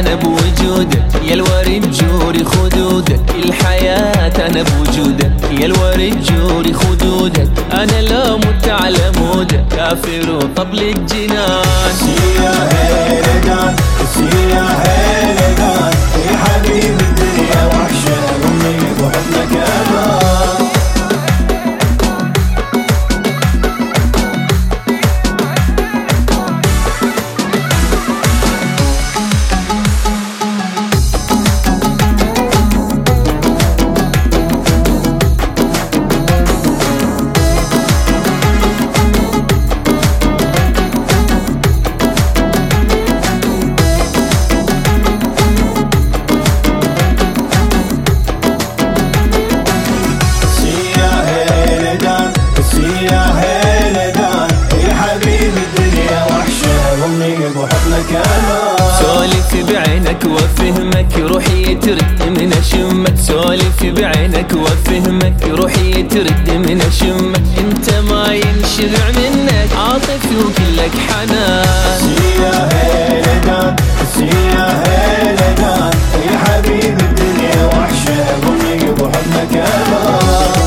انا بوجودك، يا الورد جوري خدودك، الحياة انا بوجودك، يا الورد جوري خدودك، انا لا مت على مودك، كافر وطبل الجنان. سيا هيلدان سيا هيلدان، يا حبيب الدنيا وحشة امي بحضنك امان. سولف بعينك وافهمك، روحي ترد من اشمك، سولف بعينك وافهمك، روحي ترد من اشمك، انت ما ينشبع منك عاطفي وكلك حنان. سيا هيلدان سيا هيلدان، يا حبيب الدنيا وحشة امي بحضنك امان.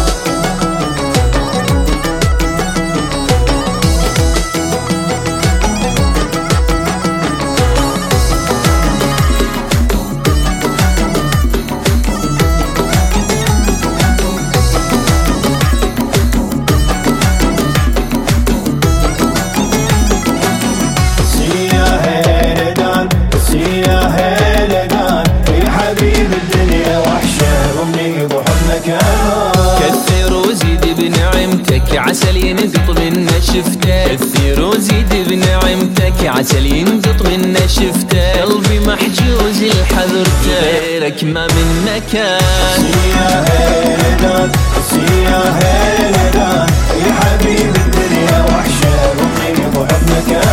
كثر وزيد بنعمتك عسل ينقط من شفته، كثر وزيد بنعمتك عسل ينقط من شفته، قلبي محجوز لحضرته غيرك ما من مكان. سيا هيلدان سيا هيلدان، يا حبيب الدنيا وحشة امي بحضنك